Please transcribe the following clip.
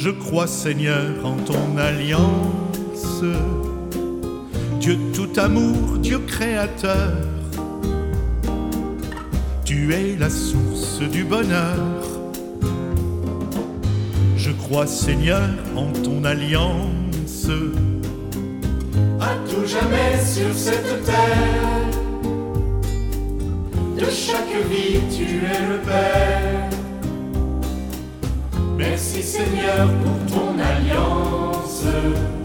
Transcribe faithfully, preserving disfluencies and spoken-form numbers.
Je crois, Seigneur, en ton alliance, Dieu tout amour, Dieu créateur. Tu es la source du bonheur. Je crois, Seigneur, en ton alliance, à tout jamais sur cette terre. De chaque vie, tu es le Père. Merci, Seigneur, pour ton alliance.